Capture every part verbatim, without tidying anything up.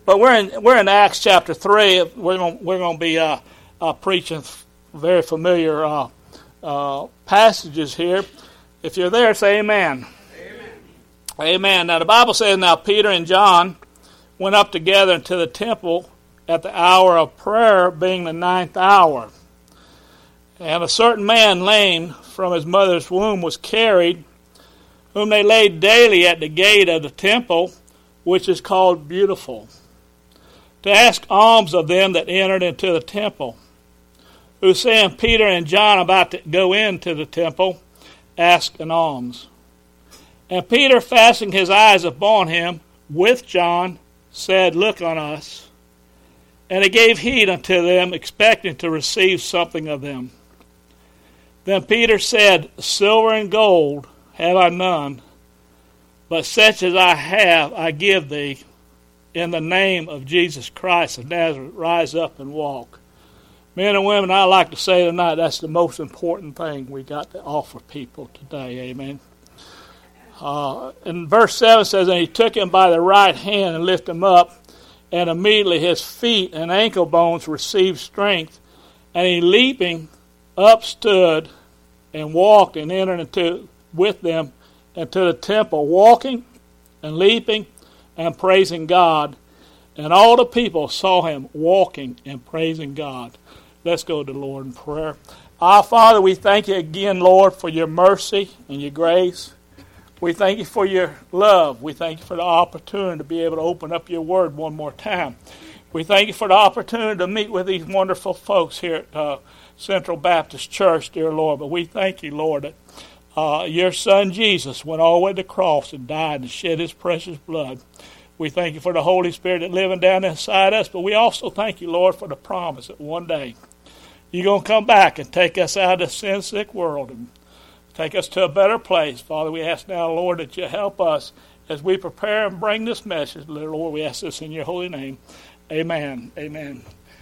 But we're in we're in Acts chapter three. We're going we're going to be uh, uh, preaching very familiar uh, uh, passages here. If you're there, say amen. Amen. Amen. Now the Bible says, now Peter and John went up together into the temple at the hour of prayer, being the ninth hour. And a certain man, lame from his mother's womb, was carried, whom they laid daily at the gate of the temple, which is called Beautiful, to ask alms of them that entered into the temple, who seeing Peter and John about to go into the temple, asked an alms. And Peter, fastening his eyes upon him with John, said, Look on us. And he gave heed unto them, expecting to receive something of them. Then Peter said, Silver and gold have I none, but such as I have I give thee. In the name of Jesus Christ of Nazareth, rise up and walk. Men and women, I like to say tonight, that's the most important thing we got to offer people today. Amen. Uh, and verse seven says, And he took him by the right hand and lifted him up, and immediately his feet and ankle bones received strength. And he, leaping up, stood and walked and entered into with them into the temple, walking and leaping and praising God. And all the people saw him walking and praising God. Let's go to the Lord in prayer. Our Father, we thank you again, Lord, for your mercy and your grace. We thank you for your love. We thank you for the opportunity to be able to open up your word one more time. We thank you for the opportunity to meet with these wonderful folks here at uh, Central Baptist Church, dear Lord. But we thank you, Lord, that uh, your Son Jesus went all the way to the cross and died and shed his precious blood. We thank you for the Holy Spirit that living down inside us, but we also thank you, Lord, for the promise that one day you're going to come back and take us out of the sin-sick world and take us to a better place. Father, we ask now, Lord, that you help us as we prepare and bring this message. Lord, we ask this in your holy name. Amen. Amen.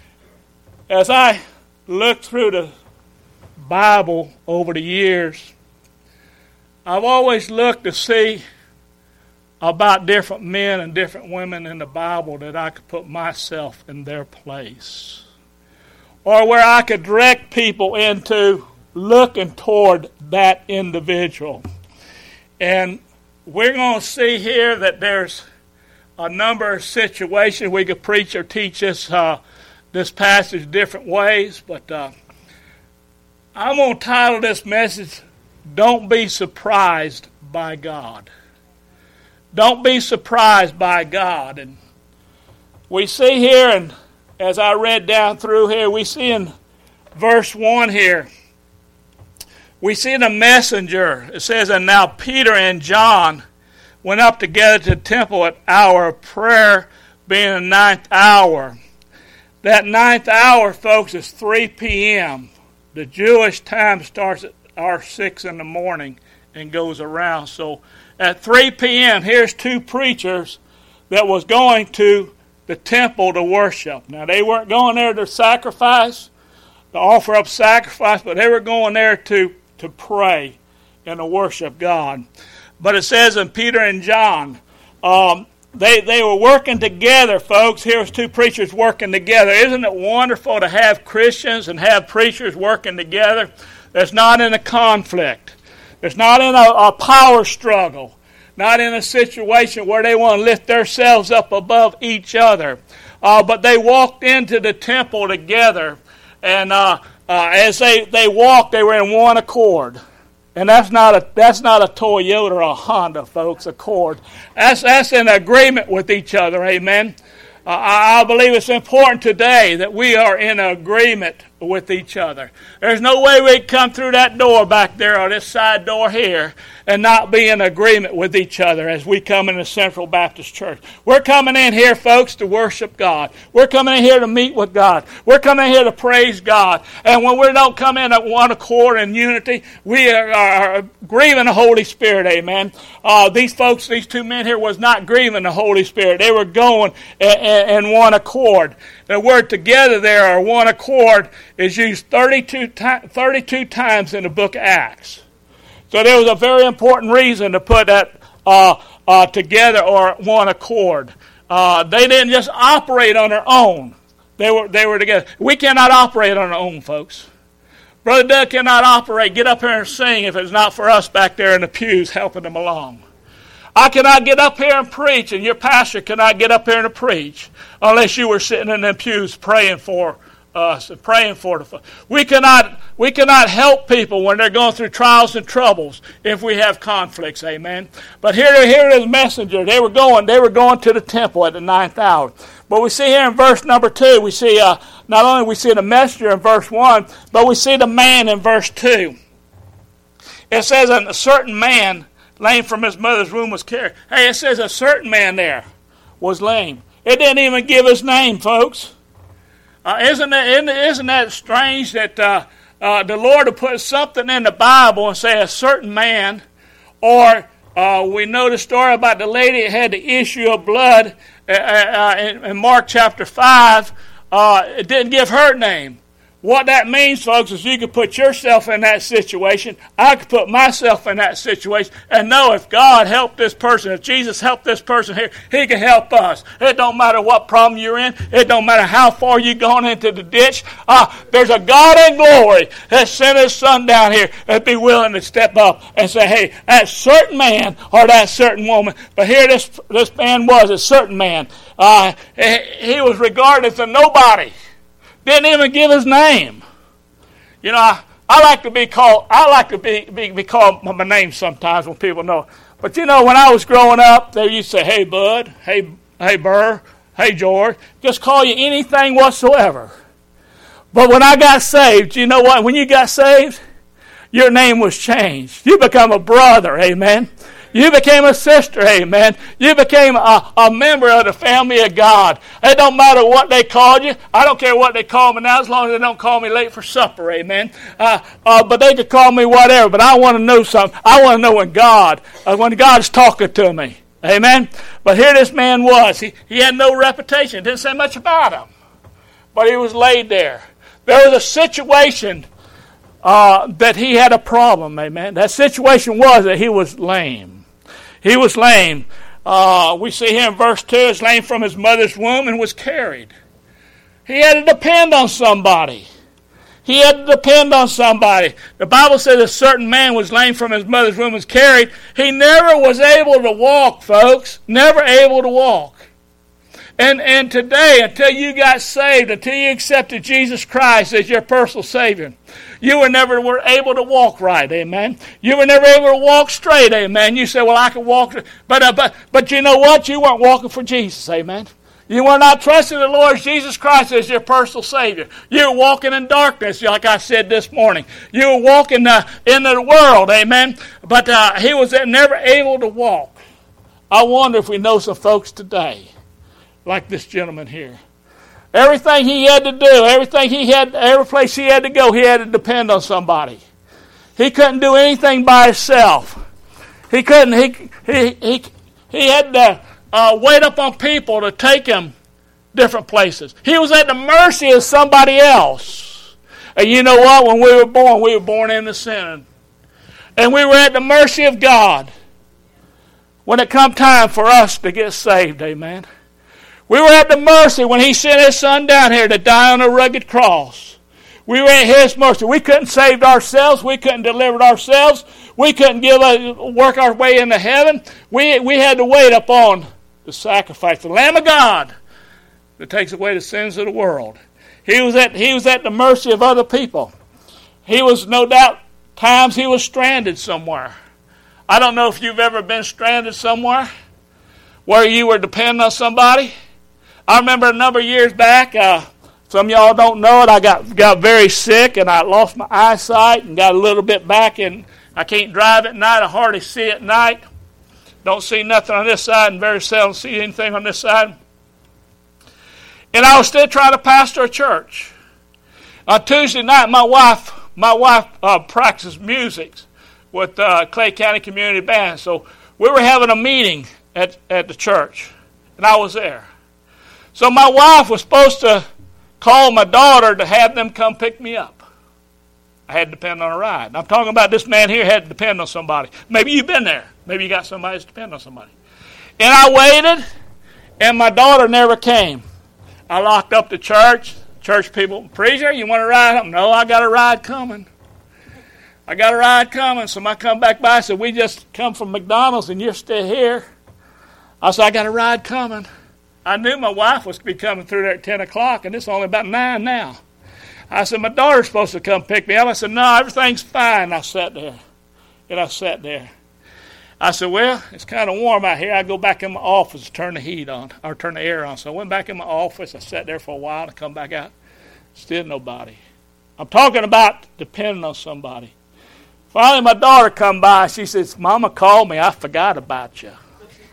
As I look through the Bible over the years, I've always looked to see about different men and different women in the Bible that I could put myself in their place, or where I could direct people into looking toward that individual. And we're going to see here that there's a number of situations we could preach or teach us uh, this passage different ways, but uh, I'm going to title this message, Don't Be Surprised by God. Don't be surprised by God. And we see here, and as I read down through here, we see in verse one here, we see the messenger. It says, And now Peter and John went up together to the temple at hour of prayer, being the ninth hour. That ninth hour, folks, is three p.m. The Jewish time starts at our six in the morning and goes around. So at three p.m., here's two preachers that was going to the temple to worship. Now, they weren't going there to sacrifice, to offer up sacrifice, but they were going there to, to pray and to worship God. But it says in Peter and John, um, they, they were working together, folks. Here's two preachers working together. Isn't it wonderful to have Christians and have preachers working together that's not in a conflict? It's not in a, a power struggle, not in a situation where they want to lift themselves up above each other. Uh, but they walked into the temple together, and uh, uh, as they, they walked, they were in one accord. And that's not a that's not a Toyota or a Honda, folks, Accord. That's that's in agreement with each other, amen. Uh, I, I believe it's important today that we are in agreement with each other. There's no way we can come through that door back there or this side door here and not be in agreement with each other as we come into Central Baptist Church. We're coming in here, folks, to worship God. We're coming in here to meet with God. We're coming in here to praise God. And when we don't come in at one accord and unity, we are, are grieving the Holy Spirit, amen. Uh, these folks, these two men here was not grieving the Holy Spirit. They were going in, in, in one accord. The word together there, or one accord, is used thirty-two, thirty-two times in the book of Acts. So there was a very important reason to put that uh, uh, together or one accord. Uh, they didn't just operate on their own. They were they were together. We cannot operate on our own, folks. Brother Doug cannot operate, get up here and sing if it's not for us back there in the pews helping them along. I cannot get up here and preach, and your pastor cannot get up here and preach unless you were sitting in the pews praying for us and praying for the. We cannot we cannot help people when they're going through trials and troubles if we have conflicts. Amen. But here, here is messenger. They were going. They were going to the temple at the ninth hour. But we see here in verse number two, we see uh, not only we see the messenger in verse one, but we see the man in verse two. It says, "And a certain man, lame from his mother's womb, was carried." Hey, it says a certain man there was lame. It didn't even give his name, folks. Uh, isn't that isn't, isn't that strange that uh, uh, the Lord will put something in the Bible and say a certain man, or uh, we know the story about the lady that had the issue of blood uh, uh, in, in Mark chapter five. Uh, it didn't give her name. What that means, folks, is you can put yourself in that situation. I could put myself in that situation and know if God helped this person, if Jesus helped this person here, He can help us. It don't matter what problem you're in. It don't matter how far you've gone into the ditch. Uh, there's a God in glory that sent His Son down here and be willing to step up and say, hey, that certain man or that certain woman. But here this, this man was, a certain man. Uh, he, he was regarded as a nobody. Didn't even give his name. You know, I, I like to be called. I like to be, be be called my name sometimes when people know. But you know, when I was growing up, they used to say, "Hey, Bud," "Hey, hey, Burr," "Hey, George," just call you anything whatsoever. But when I got saved, you know what? When you got saved, your name was changed. You become a brother. Amen. You became a sister, amen. You became a, a member of the family of God. It don't matter what they called you. I don't care what they call me now as long as they don't call me late for supper, amen. Uh, uh, but they could call me whatever. But I want to know something. I want to know when God, uh, when God's talking to me, amen. But here this man was. He, he had no reputation. Didn't say much about him. But he was laid there. There was a situation uh, that he had a problem, amen. That situation was that he was lame. He was lame. Uh, we see here in verse two, is lame from his mother's womb and was carried. He had to depend on somebody. He had to depend on somebody. The Bible says a certain man was lame from his mother's womb and was carried. He never was able to walk, folks. Never able to walk. And and today, until you got saved, until you accepted Jesus Christ as your personal Savior, you were never were able to walk right, amen. You were never able to walk straight, amen. You say, well, I can walk, but uh, but but you know what? You weren't walking for Jesus, amen. You were not trusting the Lord Jesus Christ as your personal Savior. You were walking in darkness, like I said this morning. You were walking uh, in the world, amen. But uh, he was never able to walk. I wonder if we know some folks today, like this gentleman here. Everything he had to do, everything he had, every place he had to go, he had to depend on somebody. He couldn't do anything by himself. He couldn't. He he he he had to uh, wait up on people to take him different places. He was at the mercy of somebody else. And you know what? When we were born, we were born into sin, and we were at the mercy of God. When it come time for us to get saved, amen. We were at the mercy when He sent His Son down here to die on a rugged cross. We were at His mercy. We couldn't save ourselves. We couldn't deliver ourselves. We couldn't give a, work our way into heaven. We, we had to wait upon the sacrifice, the Lamb of God that takes away the sins of the world. He was at, he was at the mercy of other people. He was, no doubt, times he was stranded somewhere. I don't know if you've ever been stranded somewhere where you were depending on somebody. I remember a number of years back, uh, some of y'all don't know it, I got got very sick and I lost my eyesight and got a little bit back, and I can't drive at night. I hardly see at night. Don't see nothing on this side and very seldom see anything on this side. And I was still trying to pastor a church. On Tuesday night, my wife my wife uh, practices music with uh, Clay County Community Band. So we were having a meeting at, at the church, and I was there. So my wife was supposed to call my daughter to have them come pick me up. I had to depend on a ride. And I'm talking about this man here had to depend on somebody. Maybe you've been there. Maybe you got somebody that's depending on somebody. And I waited, And my daughter never came. I locked up the church. Church people, preacher, you want to ride home? No, I got a ride coming. I got a ride coming. So I come back by and said, we just come from McDonald's and you're still here. I said, I got a ride coming. I knew my wife was to be coming through there at ten o'clock, and it's only about nine now. I said, my daughter's supposed to come pick me up. I said, no, everything's fine. I sat there. And I sat there. I said, well, it's kind of warm out here. I go back in my office to turn the heat on, or turn the air on. So I went back in my office. I sat there for a while and come back out. Still nobody. I'm talking about depending on somebody. Finally, my daughter come by. She says, Mama called me. I forgot about you.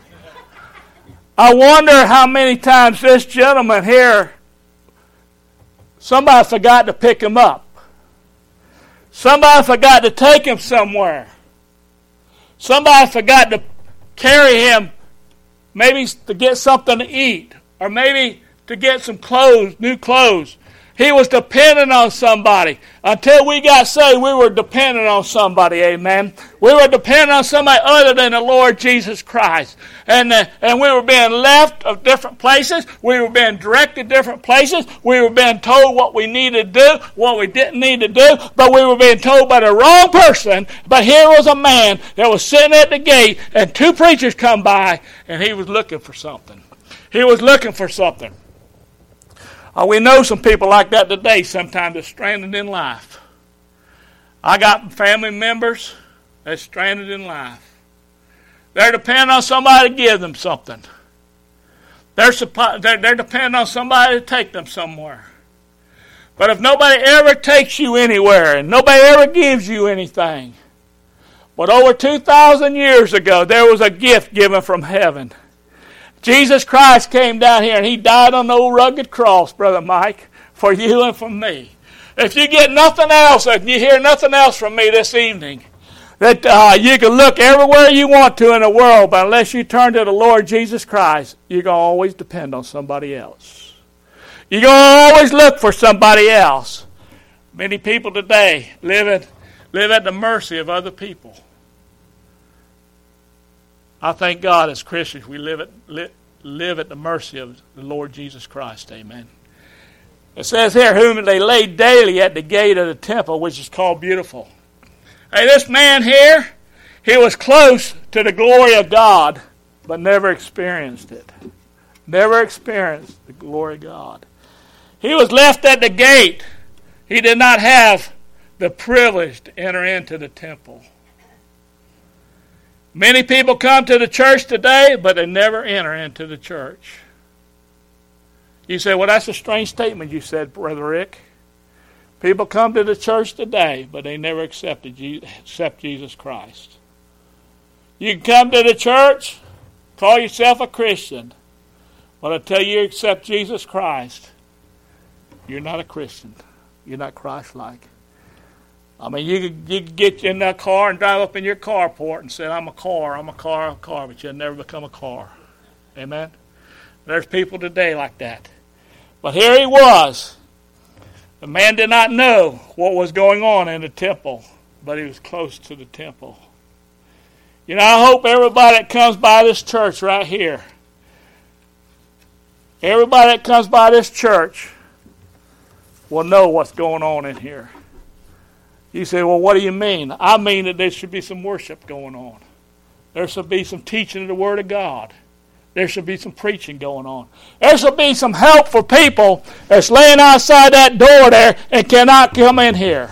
I wonder how many times this gentleman here, somebody forgot to pick him up. Somebody forgot to take him somewhere. Somebody forgot to carry him, maybe to get something to eat, or maybe to get some clothes, new clothes. He was dependent on somebody. Until we got saved, we were dependent on somebody, amen. We were dependent on somebody other than the Lord Jesus Christ. And, uh, and we were being left of different places. We were being directed different places. We were being told what we needed to do, what we didn't need to do. But we were being told by the wrong person. But here was a man that was sitting at the gate, and two preachers come by, and he was looking for something. He was looking for something. Uh, we know some people like that today, sometimes they're stranded in life. I got family members that's stranded in life. They're depending on somebody to give them something. They're, suppo- they're, they're depending on somebody to take them somewhere. But if nobody ever takes you anywhere and nobody ever gives you anything, but over two thousand years ago, there was a gift given from heaven. Jesus Christ came down here and he died on the old rugged cross, Brother Mike, for you and for me. If you get nothing else, if you hear nothing else from me this evening, that uh, you can look everywhere you want to in the world, but unless you turn to the Lord Jesus Christ, you're going to always depend on somebody else. You're going to always look for somebody else. Many people today live at, live at the mercy of other people. I thank God as Christians we live at, live, live at the mercy of the Lord Jesus Christ. Amen. It says here, whom they laid daily at the gate of the temple, which is called Beautiful. Hey, this man here, he was close to the glory of God, but never experienced it. Never experienced the glory of God. He was left at the gate. He did not have the privilege to enter into the temple. Many people come to the church today, but they never enter into the church. You say, well, that's a strange statement you said, Brother Rick. People come to the church today, but they never accepted Jesus, accept Jesus Christ. You can come to the church, call yourself a Christian, but until you accept Jesus Christ, you're not a Christian. You're not Christ-like. I mean, you could, you could get in that car and drive up in your carport and say, I'm a car, I'm a car, I'm a car, but you'll never become a car. Amen? There's people today like that. But here he was. The man did not know what was going on in the temple, but he was close to the temple. You know, I hope everybody that comes by this church right here, everybody that comes by this church will know what's going on in here. You say, well, what do you mean? I mean that there should be some worship going on. There should be some teaching of the Word of God. There should be some preaching going on. There should be some help for people that's laying outside that door there and cannot come in here.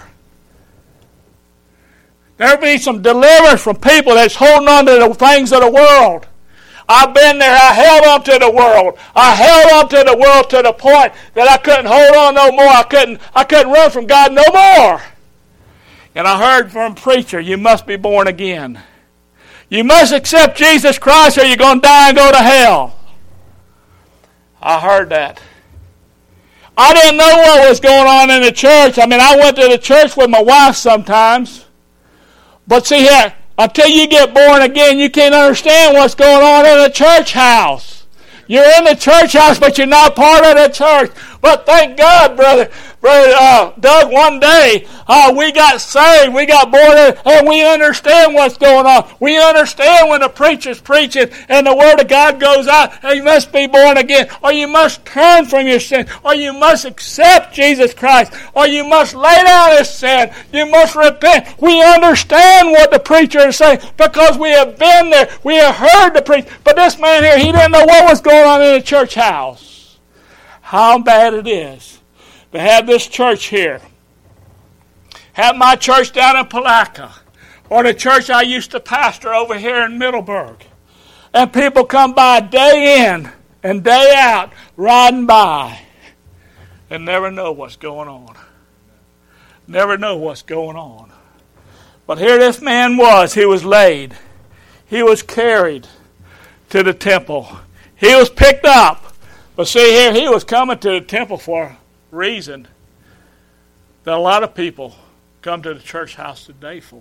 There will be some deliverance from people that's holding on to the things of the world. I've been there. I held on to the world. I held on to the world to the point that I couldn't hold on no more. I couldn't, I couldn't run from God no more. And I heard from a preacher, you must be born again. You must accept Jesus Christ or you're going to die and go to hell. I heard that. I didn't know what was going on in the church. I mean, I went to the church with my wife sometimes. But see here, until you get born again, you can't understand what's going on in the church house. You're in the church house, but you're not part of the church. But thank God, brother, brother uh, Doug, one day uh, we got saved, we got born in, and we understand what's going on. We understand when the preacher's preaching and the Word of God goes out, and you must be born again, or you must turn from your sin, or you must accept Jesus Christ, or you must lay down this sin. You must repent. We understand what the preacher is saying because we have been there. We have heard the preacher. But this man here, he didn't know what was going on in the church house. How bad it is to have this church here. Have my church down in Palatka, or the church I used to pastor over here in Middleburg. And people come by day in and day out, riding by, and never know what's going on. Never know what's going on. But here this man was. He was laid. He was carried to the temple. He was picked up. But see here, he was coming to the temple for a reason that a lot of people come to the church house today for.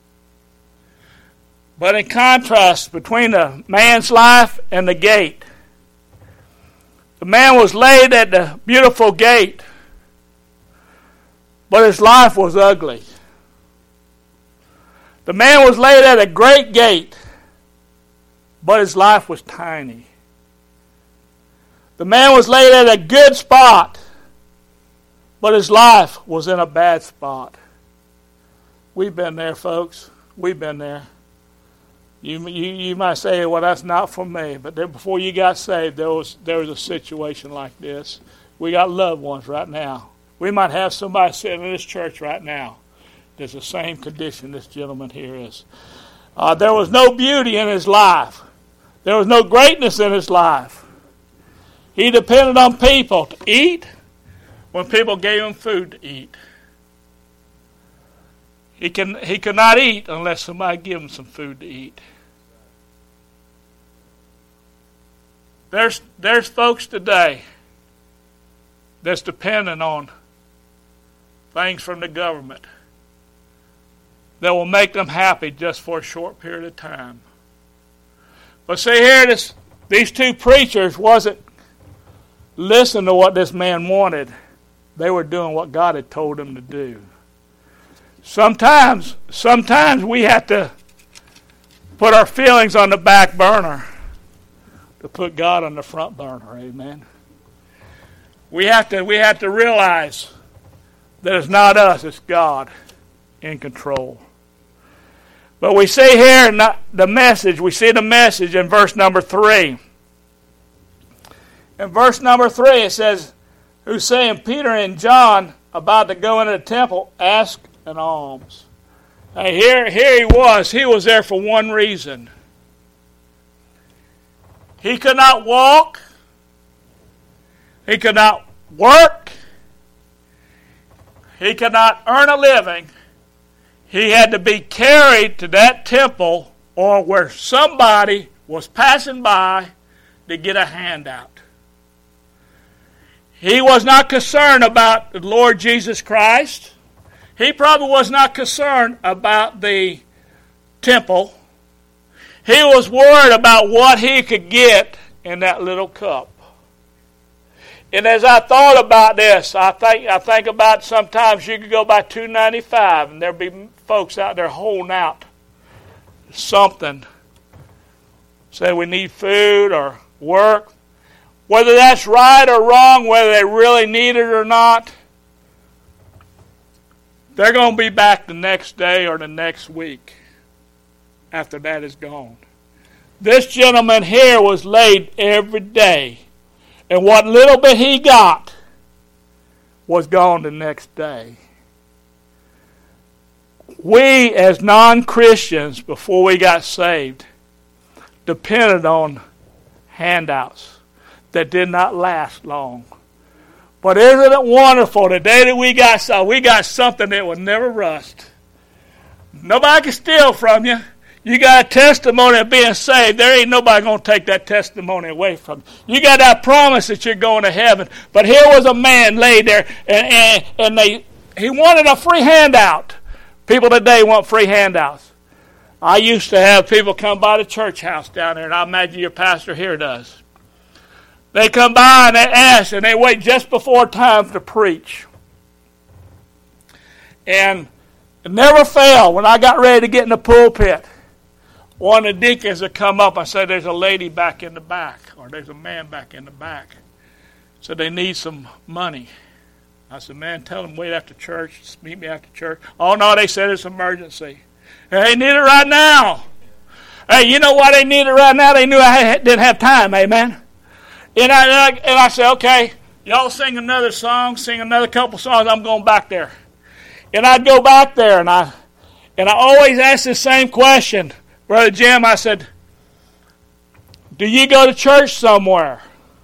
But in contrast between the man's life and the gate, the man was laid at the beautiful gate, but his life was ugly. The man was laid at a great gate, but his life was tiny. The man was laid at a good spot, but his life was in a bad spot. We've been there, folks. We've been there. You, you you might say, well, that's not for me. But there, before you got saved, there was there was a situation like this. We got loved ones right now. We might have somebody sitting in this church right now. There's the same condition this gentleman here is. Uh, there was no beauty in his life. There was no greatness in his life. He depended on people to eat when people gave him food to eat. He can he could not eat unless somebody gave him some food to eat. There's there's folks today that's dependent on things from the government that will make them happy just for a short period of time. But see here, this, these two preachers wasn't listening to what this man wanted. They were doing what God had told them to do. Sometimes, sometimes we have to put our feelings on the back burner to put God on the front burner. Amen. We have to we have to realize that it's not us, it's God in control. But we see here in the message, we see the message in verse number three. In verse number three it says, who's saying Peter and John about to go into the temple, ask an alms. Now here, here he was. He was there for one reason. He could not walk. He could not work. He could not earn a living. He had to be carried to that temple or where somebody was passing by to get a handout. He was not concerned about the Lord Jesus Christ. He probably was not concerned about the temple. He was worried about what he could get in that little cup. And as I thought about this, I think I think about sometimes you could go by two ninety-five and there'd be folks out there holding out something. Say we need food or work. Whether that's right or wrong, whether they really need it or not, they're going to be back the next day or the next week after that is gone. This gentleman here was laid every day. And what little bit he got was gone the next day. We as non-Christians, before we got saved, depended on handouts that did not last long. But isn't it wonderful, the day that we got so we got something that would never rust. Nobody can steal from you. You got a testimony of being saved. There ain't nobody going to take that testimony away from you. You got that promise that you're going to heaven. But here was a man laid there, and, and, and they he wanted a free handout. People today want free handouts. I used to have people come by the church house down there, and I imagine your pastor here does. They come by and they ask, and they wait just before time to preach. And it never failed. When I got ready to get in the pulpit, one of the deacons would come up and say, there's a lady back in the back, or there's a man back in the back. So they need some money. I said, man, tell them wait after church. Just meet me after church. Oh, no, they said it's an emergency. They need it right now. Hey, you know why they need it right now? They knew I didn't have time, amen? And I, and I said, okay, y'all sing another song, sing another couple songs, I'm going back there. And I'd go back there, and I and I always ask the same question. Brother Jim, I said, do you go to church somewhere?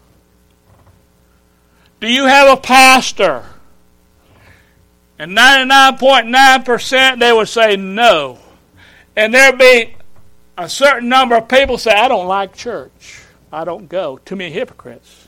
Do you have a pastor? And ninety-nine point nine percent they would say no. And there'd be a certain number of people say, I don't like church. I don't go. Too many hypocrites.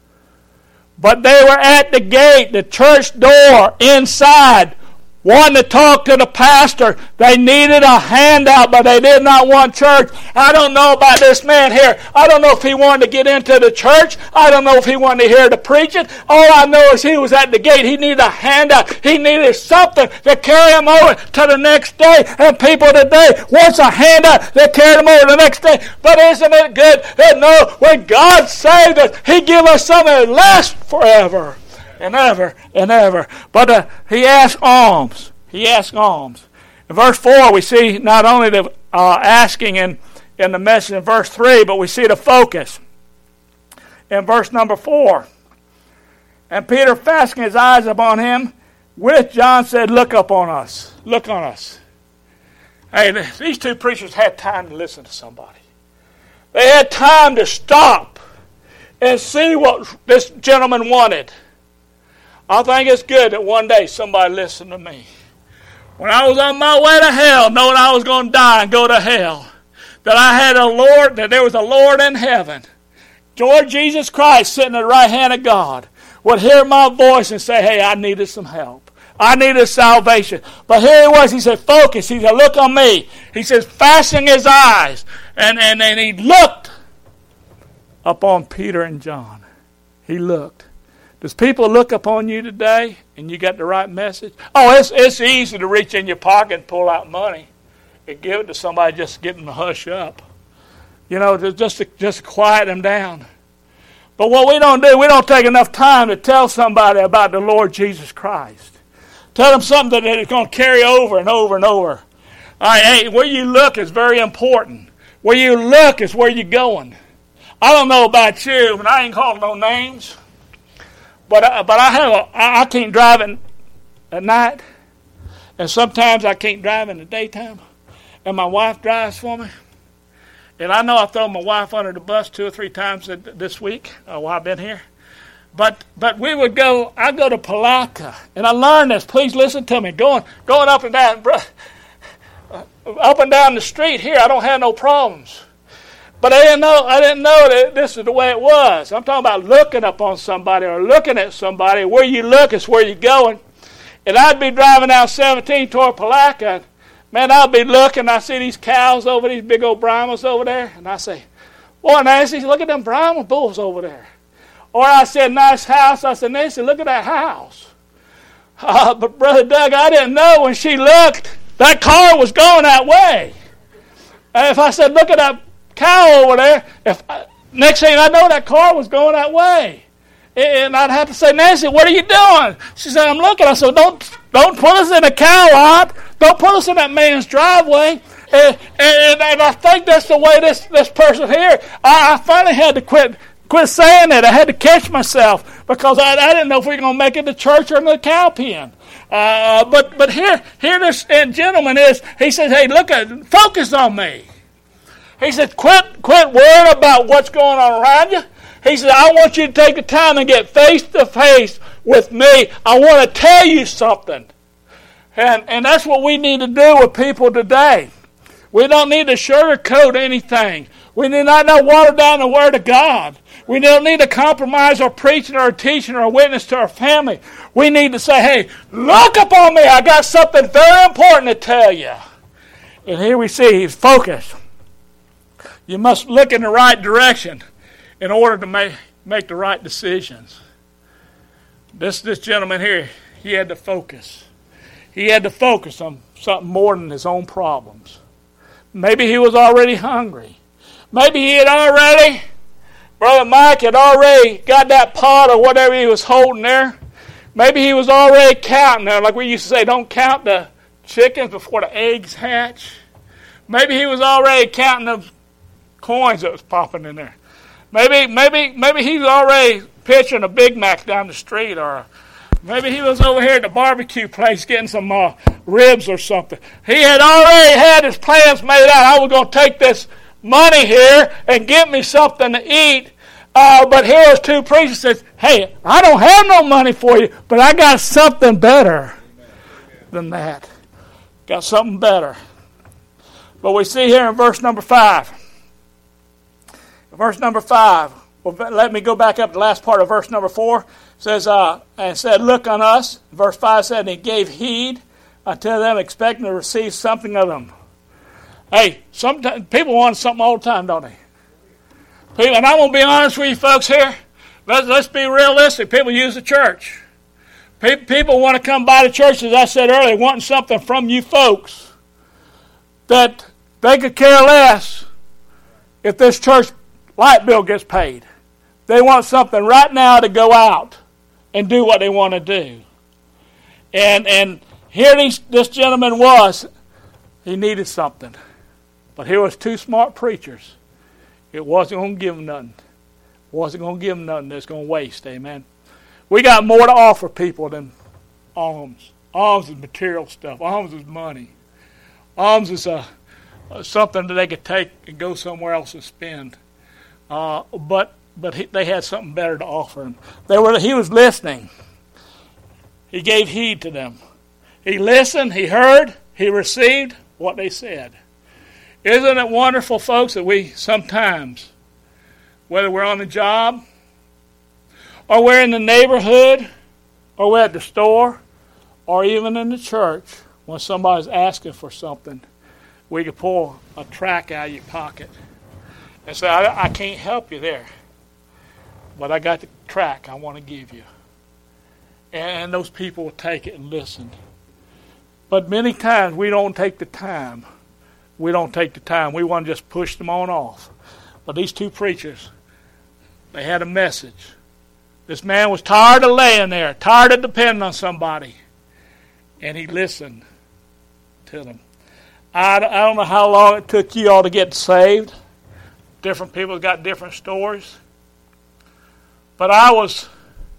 But they were at the gate, the church door, inside, wanting to talk to the pastor. They needed a handout, but they did not want church. I don't know about this man here. I don't know if he wanted to get into the church. I don't know if he wanted to hear the preaching. All I know is he was at the gate. He needed a handout. He needed something to carry him over to the next day. And people today want a handout that carry them over the next day. But isn't it good that no, when God saved us, He give us something that lasts forever. And ever and ever. But uh, he asked alms. He asked alms. In verse four, we see not only the uh, asking in, in the message in verse three, but we see the focus in verse number four. And Peter, fastening his eyes upon him, with John said, look up on us. Look on us. Hey, these two preachers had time to listen to somebody. They had time to stop and see what this gentleman wanted. I think it's good that one day somebody listened to me. When I was on my way to hell, knowing I was going to die and go to hell, that I had a Lord, that there was a Lord in heaven, Lord Jesus Christ sitting at the right hand of God, would hear my voice and say, hey, I needed some help. I needed salvation. But here he was, he said, focus. He said, look on me. He says, fastening his eyes. And, and, and he looked upon Peter and John. He looked. Does people look upon you today and you got the right message? Oh, it's it's easy to reach in your pocket and pull out money and give it to somebody just to get them to hush up. You know, just to, just to quiet them down. But what we don't do, we don't take enough time to tell somebody about the Lord Jesus Christ. Tell them something that is going to carry over and over and over. All right, hey, where you look is very important. Where you look is where you're going. I don't know about you, but I ain't calling no names. But I, but I have a, I, I can't drive in, at night, and sometimes I can't drive in the daytime, and my wife drives for me. And I know I've thrown my wife under the bus two or three times this week uh, while I've been here. But but we would go. I go to Palatka, and I learned this. Please listen to me. Going going up and down, up and down the street here, I don't have no problems. But I didn't know I didn't know that this is the way it was. I'm talking about looking up on somebody or looking at somebody. Where you look is where you're going. And I'd be driving down seventeen toward Palatka. And, man, I'd be looking. I see these cows over, these big old Brahmas over there. And I say, boy, Nancy, look at them Brahma bulls over there. Or I said, nice house. I said, Nancy, look at that house. Uh, but Brother Doug, I didn't know when she looked, that car was going that way. And if I said, look at that cow over there, if I, next thing I know, that car was going that way. And I'd have to say, Nancy, what are you doing? She said, I'm looking. I said, don't don't put us in a cow lot. Don't put us in that man's driveway. And, and, and I think that's the way this, this person here, I, I finally had to quit quit saying that. I had to catch myself because I, I didn't know if we were going to make it to church or in the cow pen. Uh, but but here, here this gentleman is, he says, hey, look at, focus on me. He said, quit, quit worrying about what's going on around you. He said, I want you to take the time and get face to face with me. I want to tell you something. And, and that's what we need to do with people today. We don't need to sugarcoat anything. We need not to water down the Word of God. We don't need to compromise our preaching or our teaching or our witness to our family. We need to say, hey, look upon me. I got something very important to tell you. And here we see he's focused. You must look in the right direction in order to make make the right decisions. This this gentleman here, he had to focus. He had to focus on something more than his own problems. Maybe he was already hungry. Maybe he had already, Brother Mike had already got that pot or whatever he was holding there. Maybe he was already counting there. Like we used to say, don't count the chickens before the eggs hatch. Maybe he was already counting the coins that was popping in there. Maybe maybe, maybe he was already pitching a Big Mac down the street, or maybe he was over here at the barbecue place getting some uh, ribs or something. He had already had his plans made out. I was going to take this money here and get me something to eat. Uh, but here's two preachers that says, hey, I don't have no money for you, but I got something better than that. Got something better. But we see here in verse number five. Verse number five. Well, let me go back up to the last part of verse number four. It says, uh, and said, look on us. Verse five said, and he gave heed unto them, expecting to receive something of them. Hey, sometimes people want something all the time, don't they? People, and I'm going to be honest with you folks here. Let's, let's be realistic. People use the church. People, people want to come by the church, as I said earlier, wanting something from you folks that they could care less if this church light bill gets paid. They want something right now to go out and do what they want to do. And and here these, this gentleman was. He needed something. But here was two smart preachers. It wasn't going to give him nothing. It wasn't going to give him nothing that's going to waste. Amen. We got more to offer people than alms. Alms is material stuff. Alms is money. Alms is a, a something that they could take and go somewhere else and spend. Uh, but but he, they had something better to offer him. They were. He was listening. He gave heed to them. He listened. He heard. He received what they said. Isn't it wonderful, folks, that we sometimes, whether we're on the job, or we're in the neighborhood, or we're at the store, or even in the church, when somebody's asking for something, we can pull a tract out of your pocket and say, I, I can't help you there, but I got the tract I want to give you. And those people will take it and listen. But many times we don't take the time. We don't take the time. We want to just push them on off. But these two preachers, they had a message. This man was tired of laying there, tired of depending on somebody. And he listened to them. I, I don't know how long it took you all to get saved. Different people got different stories. But I was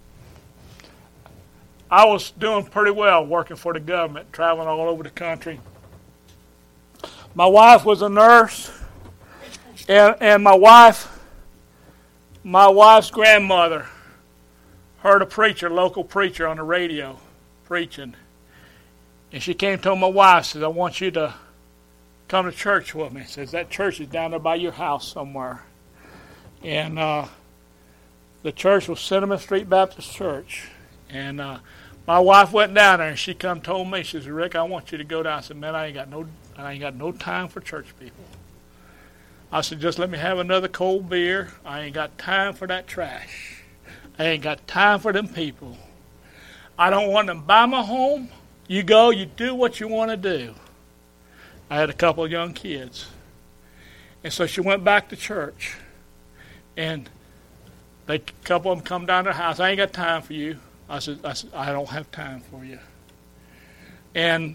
I was doing pretty well working for the government, traveling all over the country. My wife was a nurse, and, and my wife, my wife's grandmother heard a preacher, local preacher on the radio preaching. And she came to my wife, says, I want you to come to church with me. Says, that church is down there by your house somewhere. And uh, the church was Cinnamon Street Baptist Church. And uh, my wife went down there, and she come told me, she said, Rick, I want you to go down. I said, man, I ain't got no I ain't got no time for church people. I said, just let me have another cold beer. I ain't got time for that trash. I ain't got time for them people. I don't want them by my home. You go, you do what you want to do. I had a couple of young kids. And so she went back to church. And they, a couple of them come down to the house. I ain't got time for you. I said, I said, I don't have time for you. And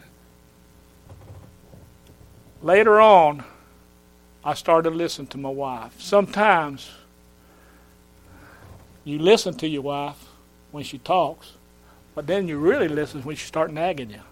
later on, I started to listen to my wife. Sometimes you listen to your wife when she talks, but then you really listen when she starts nagging you.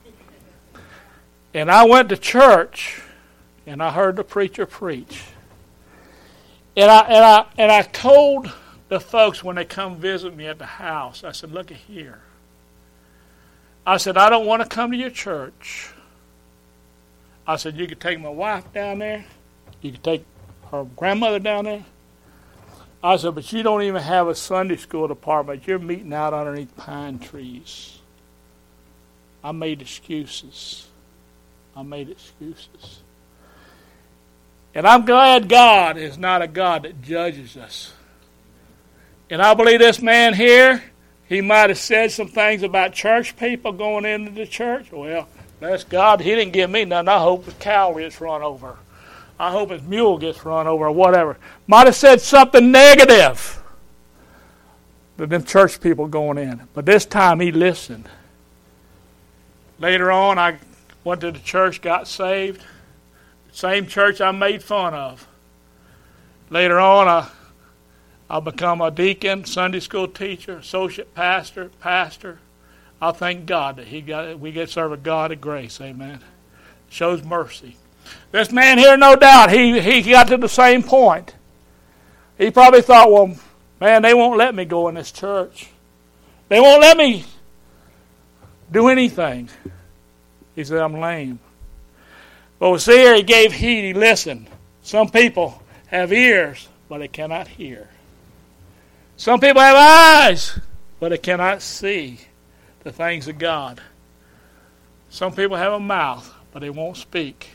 And I went to church, and I heard the preacher preach. And I and I and I told the folks when they come visit me at the house, I said, look at here. I said, I don't want to come to your church. I said, you could take my wife down there. You could take her grandmother down there. I said, but you don't even have a Sunday school department. You're meeting out underneath pine trees. I made excuses. I made excuses. And I'm glad God is not a God that judges us. And I believe this man here, he might have said some things about church people going into the church. Well, bless God, he didn't give me nothing. I hope the cow gets run over. I hope his mule gets run over or whatever. Might have said something negative to them church people going in. But this time he listened. Later on, I went to the church, got saved. Same church I made fun of. Later on, I, I become a deacon, Sunday school teacher, associate pastor, pastor. I thank God that he got we get serve a God of grace. Amen. Shows mercy. This man here, no doubt, he, he got to the same point. He probably thought, well, man, they won't let me go in this church. They won't let me do anything. He said, I'm lame. But we see here, he gave heed, he listened. Some people have ears, but they cannot hear. Some people have eyes, but they cannot see the things of God. Some people have a mouth, but they won't speak.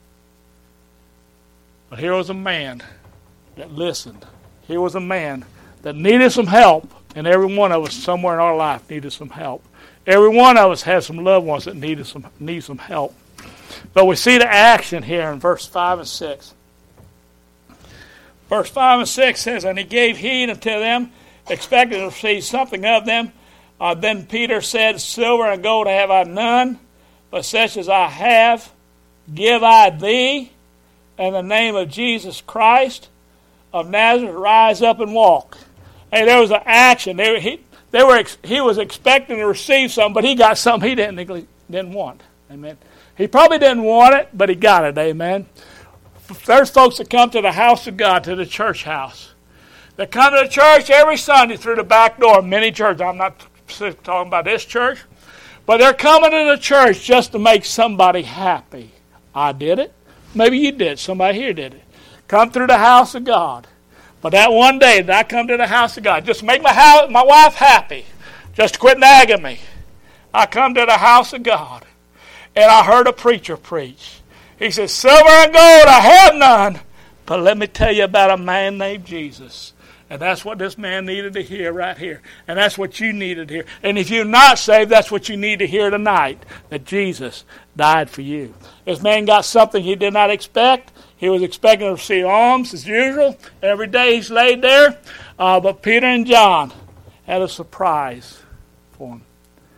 But here was a man that listened. Here was a man that needed some help, and every one of us somewhere in our life needed some help. Every one of us has some loved ones that needed some need some help. But we see the action here in verse five and six. Verse five and six says, and he gave heed unto them, expecting to receive something of them. Uh, then Peter said, silver and gold have I none, but such as I have, give I thee. In the name of Jesus Christ of Nazareth, rise up and walk. Hey, there was an action. They, he, they were, he was expecting to receive something, but he got something he didn't, didn't want. Amen. He probably didn't want it, but he got it. Amen. There's folks that come to the house of God, to the church house. They come to the church every Sunday through the back door. Many churches. I'm not talking about this church. But they're coming to the church just to make somebody happy. I did it. Maybe you did. Somebody here did it. Come through the house of God. But that one day that I come to the house of God, just to make my house, my wife happy, just to quit nagging me. I come to the house of God, and I heard a preacher preach. He said, silver and gold I have none, but let me tell you about a man named Jesus. And that's what this man needed to hear right here. And that's what you needed to hear. And if you're not saved, that's what you need to hear tonight, that Jesus died for you. This man got something he did not expect. He was expecting to receive alms as usual. Every day he's laid there. Uh, but Peter and John had a surprise for him.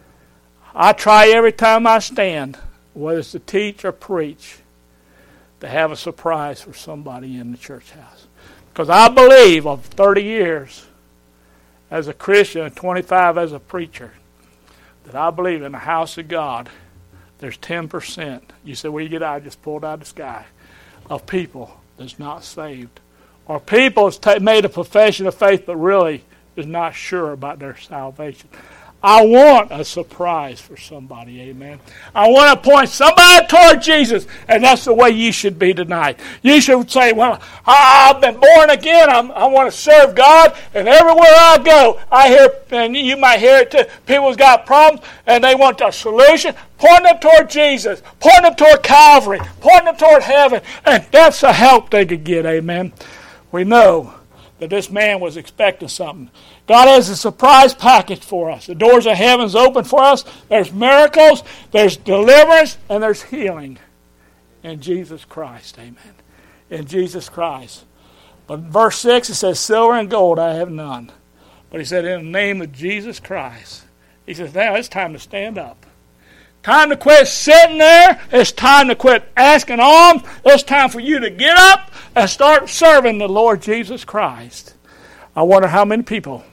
I try every time I stand, whether it's to teach or preach, to have a surprise for somebody in the church house. Because I believe of thirty years as a Christian and twenty-five as a preacher, that I believe in the house of God, there's ten percent. You say, where you get out? I just pulled out of the sky. Of people that's not saved. Or people that's made a profession of faith but really is not sure about their salvation. I want a surprise for somebody, amen. I want to point somebody toward Jesus, and that's the way you should be tonight. You should say, well, I've been born again. I'm, I want to serve God, and everywhere I go, I hear, and you might hear it too, people's got problems, and they want a solution. Point them toward Jesus. Point them toward Calvary. Point them toward heaven, and that's the help they could get, amen. We know that this man was expecting something. God has a surprise package for us. The doors of heaven's open for us. There's miracles, there's deliverance, and there's healing in Jesus Christ. Amen. In Jesus Christ. But in verse six it says, silver and gold I have none. But he said, in the name of Jesus Christ. He says, now it's time to stand up. Time to quit sitting there. It's time to quit asking alms. It's time for you to get up and start serving the Lord Jesus Christ. I wonder how many people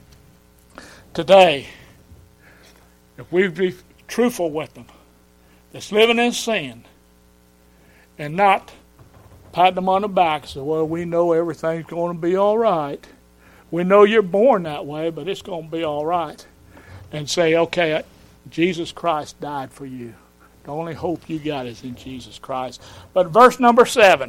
today, if we be truthful with them, that's living in sin and not patting them on the back and say, well, we know everything's going to be all right. We know you're born that way, but it's going to be all right. And say, okay, Jesus Christ died for you. The only hope you got is in Jesus Christ. But verse number seven,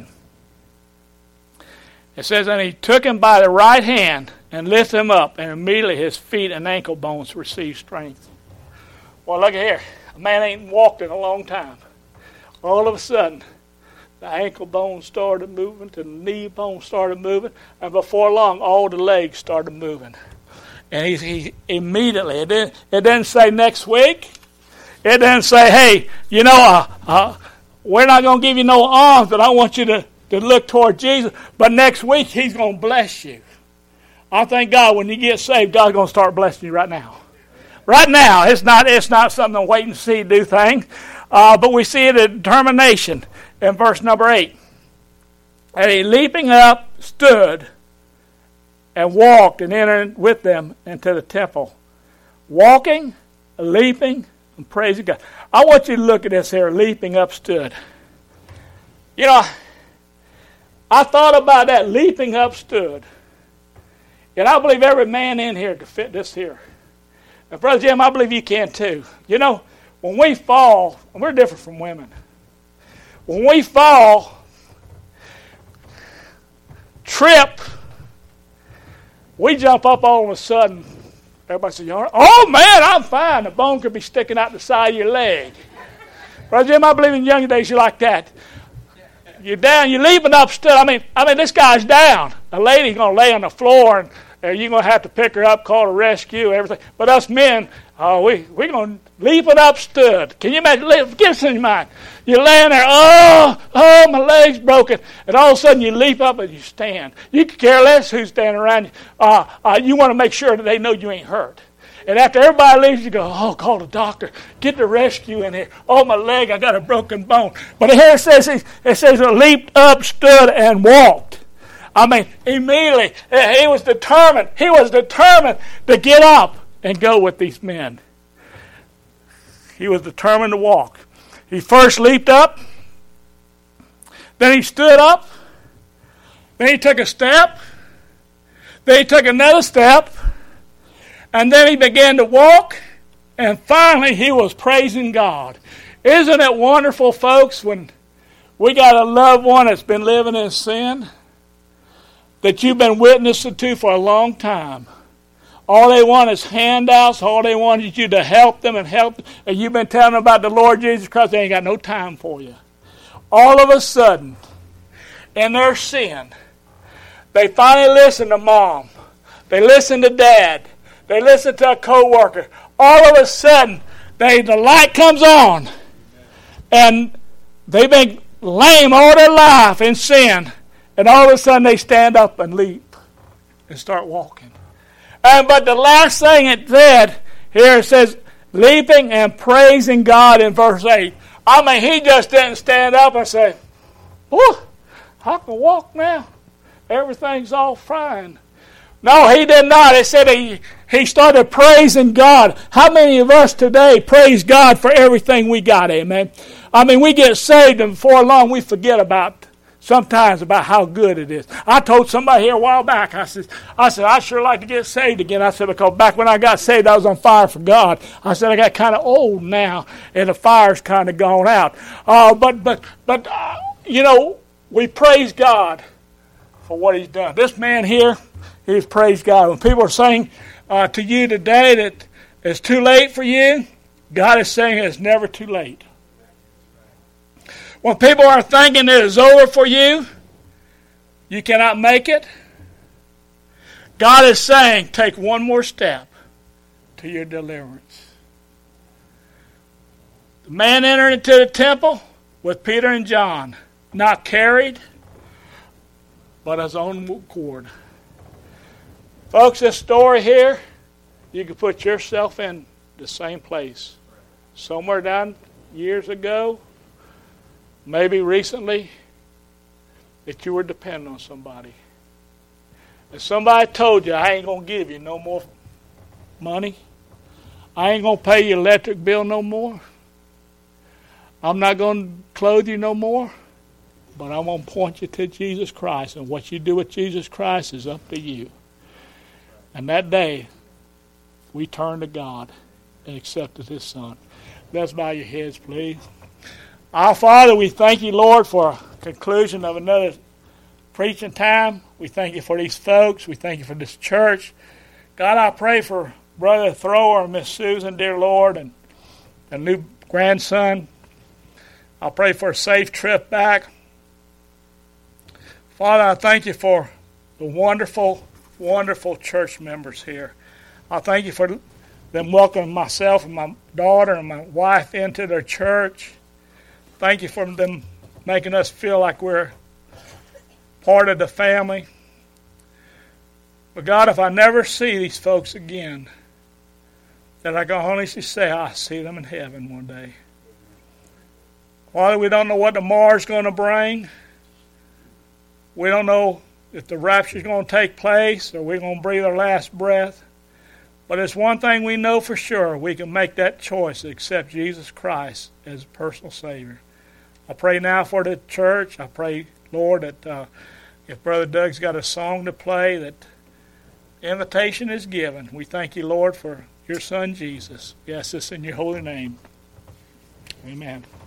it says, and he took him by the right hand and lifted him up, and immediately his feet and ankle bones received strength. Well, look at here. A man ain't walked in a long time. All of a sudden, the ankle bone started moving, to the knee bone started moving, and before long, all the legs started moving. And he, he immediately, it didn't, it didn't say next week. It didn't say, hey, you know, uh, uh, we're not going to give you no arms, but I want you to, to look toward Jesus. But next week, he's going to bless you. I thank God when you get saved, God's going to start blessing you right now. Right now. It's not, it's not something to wait and see do things. Uh, but we see it a determination in verse number eight. And he leaping up stood and walked and entered with them into the temple. Walking, leaping, and praising God. I want you to look at this here, leaping up stood. You know, I thought about that, leaping up stood. And I believe every man in here could fit this here. And Brother Jim, I believe you can too. You know, when we fall, and we're different from women. When we fall, trip, we jump up all of a sudden. Everybody says, oh man, I'm fine. The bone could be sticking out the side of your leg. Brother Jim, I believe in younger days you're like that. You're down, you're leaping up stood. I mean, I mean, this guy's down. A lady's going to lay on the floor, and uh, you're going to have to pick her up, call a rescue, everything. But us men, uh, we, we're going to leap it up stood. Can you imagine? Get this in your mind. You're laying there, oh, oh, my leg's broken. And all of a sudden you leap up and you stand. You could care less who's standing around you. Uh, uh, you want to make sure that they know you ain't hurt. And after everybody leaves, you go, oh, call the doctor. Get the rescue in here. Oh, my leg, I got a broken bone. But here it says, it says, it leaped up, stood, and walked. I mean, immediately, he was determined. He was determined to get up and go with these men. He was determined to walk. He first leaped up. Then he stood up. Then he took a step. Then he took another step. And then he began to walk, and finally he was praising God. Isn't it wonderful, folks, when we got a loved one that's been living in sin, that you've been witnessing to for a long time? All they want is handouts. All they want is you to help them and help them. And you've been telling them about the Lord Jesus Christ. They ain't got no time for you. All of a sudden, in their sin, they finally listen to mom. They listen to dad. They listen to a co-worker. All of a sudden, they the light comes on. And they've been lame all their life in sin. And all of a sudden, they stand up and leap and start walking. And but the last thing it said, here it says, leaping and praising God in verse eight. I mean, he just didn't stand up and say, whew, I can walk now. Everything's all fine. No, he did not. It said he, he started praising God. How many of us today praise God for everything we got, amen? I mean, we get saved and before long we forget about sometimes about how good it is. I told somebody here a while back, I said, I said, I sure like to get saved again. I said, because back when I got saved, I was on fire for God. I said, I got kind of old now, and the fire's kind of gone out. Uh, but, but, but uh, you know, we praise God for what he's done. This man here, he's praised God. When people are saying uh, to you today that it's too late for you, God is saying it's never too late. When people are thinking it is over for you, you cannot make it, God is saying take one more step to your deliverance. The man entered into the temple with Peter and John, not carried, but his own accord. Folks, this story here, you can put yourself in the same place. Somewhere down years ago, maybe recently, that you were dependent on somebody. If somebody told you, I ain't going to give you no more money, I ain't going to pay your electric bill no more, I'm not going to clothe you no more, but I'm going to point you to Jesus Christ, and what you do with Jesus Christ is up to you. And that day, we turned to God and accepted his Son. Let's bow your heads, please. Our Father, we thank you, Lord, for a conclusion of another preaching time. We thank you for these folks. We thank you for this church. God, I pray for Brother Thrower and Miss Susan, dear Lord, and a new grandson. I pray for a safe trip back. Father, I thank you for the wonderful, wonderful church members here. I thank you for them welcoming myself and my daughter and my wife into their church. Thank you for them making us feel like we're part of the family. But God, if I never see these folks again, that I can honestly say I see them in heaven one day. Father, we don't know what tomorrow's going to bring. We don't know if the rapture's going to take place or we're going to breathe our last breath. But it's one thing we know for sure. We can make that choice to accept Jesus Christ as a personal Savior. I pray now for the church. I pray, Lord, that uh, if Brother Doug's got a song to play, that invitation is given. We thank you, Lord, for your Son, Jesus. Yes, this in your holy name. Amen.